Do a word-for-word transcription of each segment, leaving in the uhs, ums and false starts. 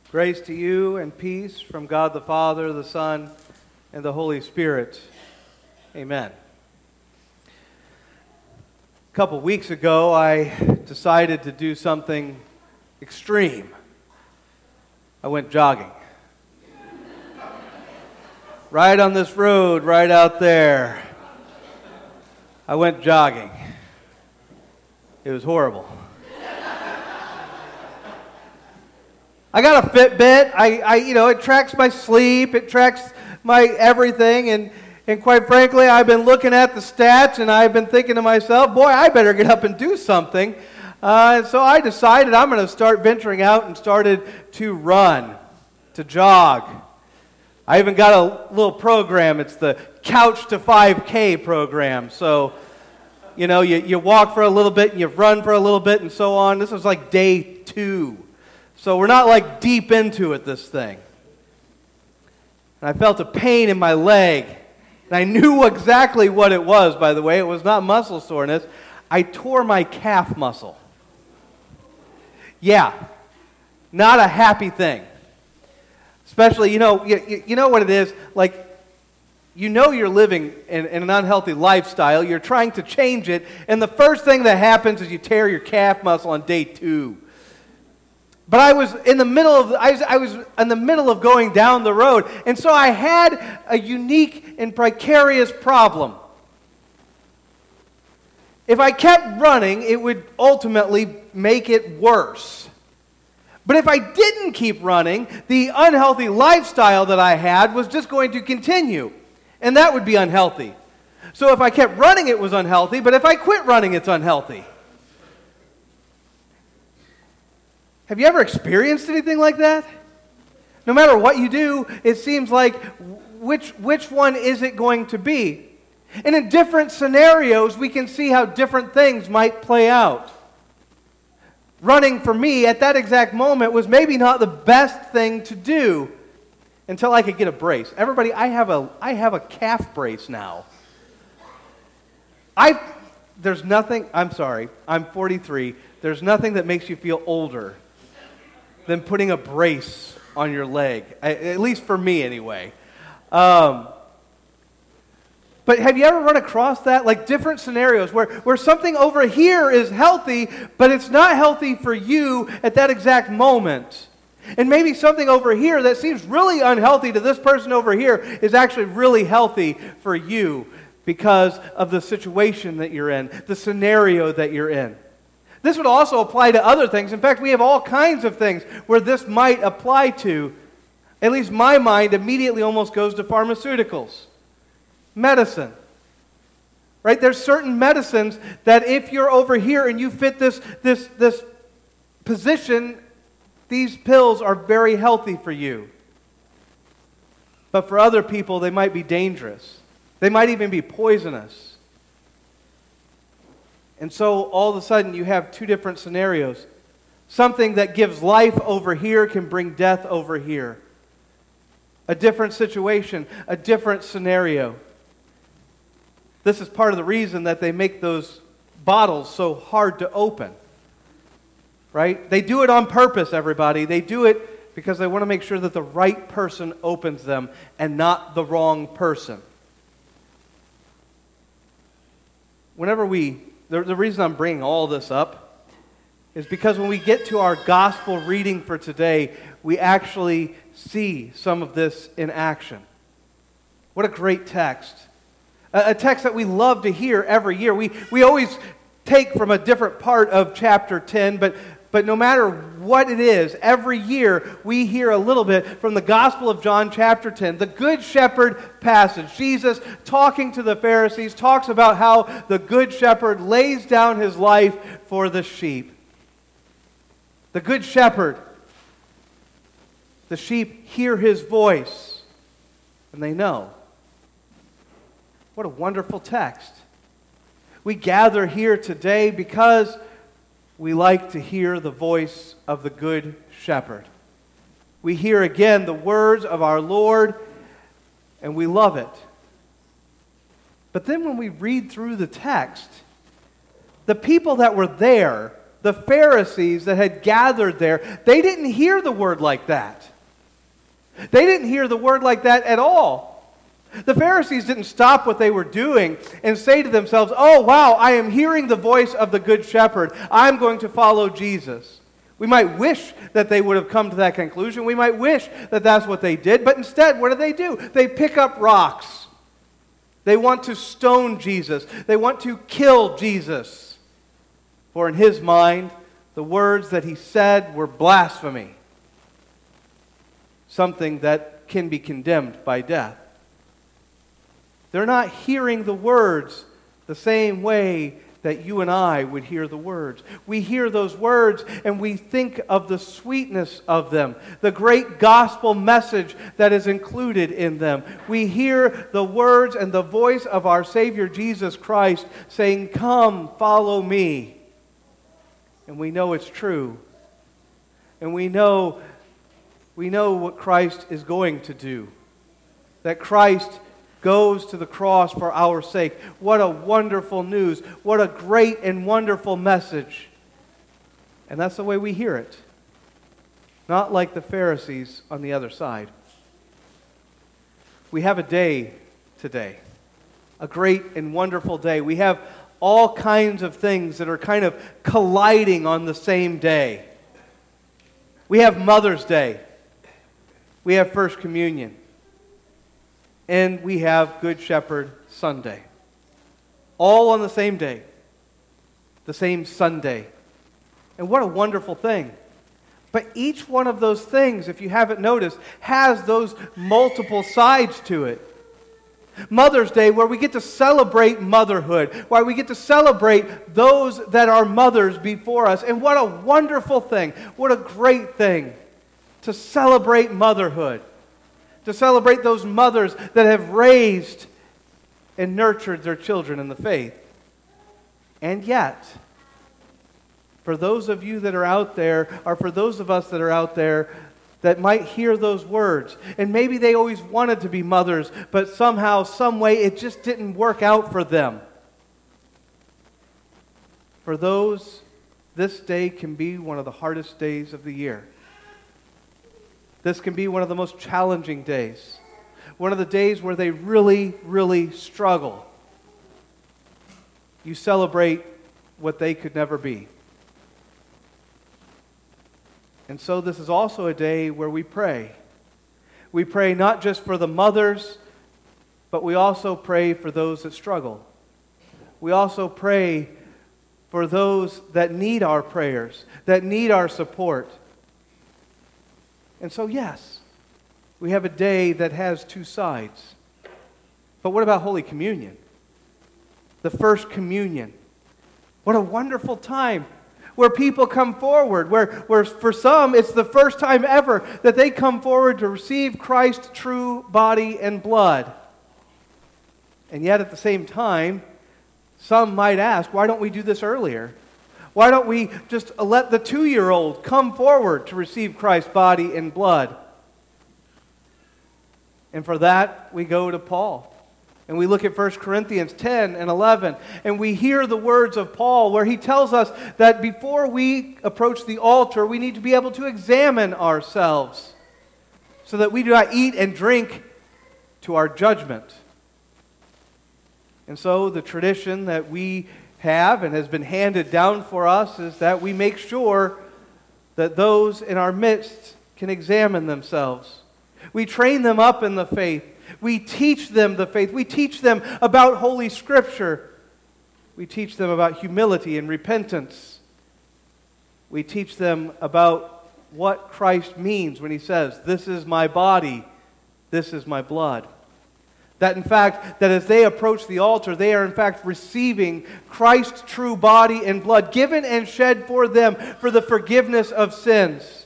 Grace to you and peace from God the Father, the Son, and the Holy Spirit. Amen. A couple weeks ago, I decided to do something extreme. I went jogging. Right on this road, right out there. I went jogging. It was horrible. I got a Fitbit. I, I, you know, it tracks my sleep. It tracks my everything. And, and quite frankly, I've been looking at the stats, and I've been thinking to myself, boy, I better get up and do something. Uh, and so I decided I'm going to start venturing out and started to run, to jog. I even got a little program. It's the Couch to five K program. So, you know, you, you walk for a little bit, and you run for a little bit, and so on. This was like day two. So we're not like deep into it, this thing. And I felt a pain in my leg. And I knew exactly what it was, by the way. It was not muscle soreness. I tore my calf muscle. Yeah, not a happy thing. Especially, you know, you, you know what it is? Like, you know you're living in, in an unhealthy lifestyle. You're trying to change it. And the first thing that happens is you tear your calf muscle on day two. But I was in the middle of I was, I was in the middle of going down the road, and so I had a unique and precarious problem. If I kept running, it would ultimately make it worse. But if I didn't keep running, the unhealthy lifestyle that I had was just going to continue, and that would be unhealthy. So if I kept running, it was unhealthy, but if I quit running, it's unhealthy. Have you ever experienced anything like that? No matter what you do, it seems like which, which one is it going to be? And in different scenarios, we can see how different things might play out. Running for me at that exact moment was maybe not the best thing to do until I could get a brace. Everybody, I have a, I have a calf brace now. I, there's nothing, I'm sorry, I'm forty-three, there's nothing that makes you feel older than putting a brace on your leg, at least for me anyway. Um, but have you ever run across that? Like different scenarios where, where something over here is healthy, but it's not healthy for you at that exact moment. And maybe something over here that seems really unhealthy to this person over here is actually really healthy for you because of the situation that you're in, the scenario that you're in. This would also apply to other things. In fact, we have all kinds of things where this might apply to. At least my mind immediately almost goes to pharmaceuticals. Medicine. Right? There's certain medicines that if you're over here and you fit this, this, this position, these pills are very healthy for you. But for other people, they might be dangerous. They might even be poisonous. And so all of a sudden you have two different scenarios. Something that gives life over here can bring death over here. A different situation, a different scenario. This is part of the reason that they make those bottles so hard to open. Right? They do it on purpose, everybody. They do it because they want to make sure that the right person opens them and not the wrong person. Whenever we The, the reason I'm bringing all this up is because when we get to our gospel reading for today, we actually see some of this in action. What a great text. A, a text that we love to hear every year. We, we always take from a different part of chapter ten, but, but no matter what it is, every year we hear a little bit from the Gospel of John chapter ten, the Good Shepherd passage. Jesus talking to the Pharisees talks about how the Good Shepherd lays down his life for the sheep. The Good Shepherd, the sheep hear his voice and they know. What a wonderful text. We gather here today because we like to hear the voice of the Good Shepherd. We hear again the words of our Lord, and we love it. But then when we read through the text, the people that were there the Pharisees that had gathered there, they didn't hear the word like that. They didn't hear the word like that at all. The Pharisees didn't stop what they were doing and say to themselves, oh, wow, I am hearing the voice of the Good Shepherd. I'm going to follow Jesus. We might wish that they would have come to that conclusion. We might wish that that's what they did. But instead, what do they do? They pick up rocks. They want to stone Jesus. They want to kill Jesus. For in his mind, the words that he said were blasphemy. Something that can be condemned by death. They're not hearing the words the same way that you and I would hear the words. We hear those words and we think of the sweetness of them, the great gospel message that is included in them. We hear the words and the voice of our Savior Jesus Christ saying, come, follow me. And we know it's true. And we know, we know what Christ is going to do. That Christ goes to the cross for our sake. What a wonderful news. What a great and wonderful message. And that's the way we hear it. Not like the Pharisees on the other side. We have a day today. A great and wonderful day. We have all kinds of things that are kind of colliding on the same day. We have Mother's Day. We have First Communion. And we have Good Shepherd Sunday. All on the same day. The same Sunday. And what a wonderful thing. But each one of those things, if you haven't noticed, has those multiple sides to it. Mother's Day, where we get to celebrate motherhood, where we get to celebrate those that are mothers before us. And what a wonderful thing. What a great thing to celebrate motherhood. To celebrate those mothers that have raised and nurtured their children in the faith. And yet, for those of you that are out there, or for those of us that are out there that might hear those words, and maybe they always wanted to be mothers, but somehow, some way, it just didn't work out for them. For those, this day can be one of the hardest days of the year. This can be one of the most challenging days. One of the days where they really, really struggle. You celebrate what they could never be. And so this is also a day where we pray. We pray not just for the mothers, but we also pray for those that struggle. We also pray for those that need our prayers, that need our support. And so, yes, we have a day that has two sides. But what about Holy Communion? The first communion. What a wonderful time where people come forward, where, where for some it's the first time ever that they come forward to receive Christ's true body and blood. And yet at the same time, some might ask, why don't we do this earlier? Why don't we just let the two-year-old come forward to receive Christ's body and blood? And for that, we go to Paul. And we look at First Corinthians ten and eleven. And we hear the words of Paul where he tells us that before we approach the altar, we need to be able to examine ourselves so that we do not eat and drink to our judgment. And so the tradition that we have and has been handed down for us is that we make sure that those in our midst can examine themselves. We train them up in the faith. We teach them the faith. We teach them about Holy Scripture. We teach them about humility and repentance. We teach them about what Christ means when he says, "This is my body, this is my blood." That in fact, that as they approach the altar, they are in fact receiving Christ's true body and blood, given and shed for them for the forgiveness of sins.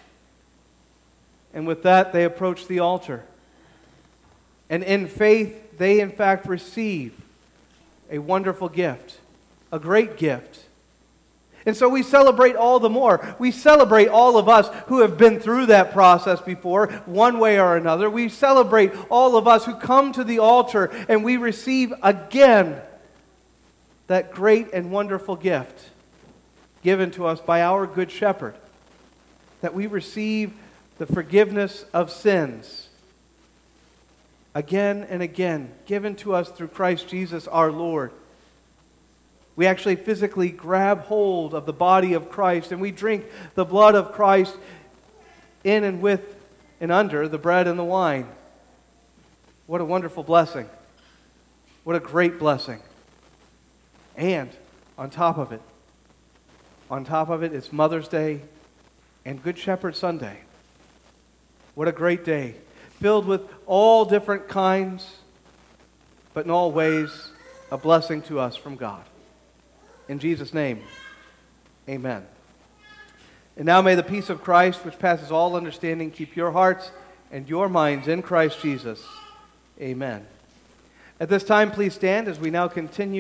And with that, they approach the altar. And in faith, they in fact receive a wonderful gift, a great gift. And so we celebrate all the more. We celebrate all of us who have been through that process before, one way or another. We celebrate all of us who come to the altar and we receive again that great and wonderful gift. given to us by our Good Shepherd, that we receive the forgiveness of sins again and again, given to us through Christ Jesus our Lord. We actually physically grab hold of the body of Christ and we drink the blood of Christ in and with and under the bread and the wine. What a wonderful blessing. What a great blessing. And on top of it, on top of it, it's Mother's Day and Good Shepherd Sunday. What a great day, filled with all different kinds, but in all ways, a blessing to us from God. In Jesus' name, amen. And now may the peace of Christ, which passes all understanding, keep your hearts and your minds in Christ Jesus. Amen. At this time, please stand as we now continue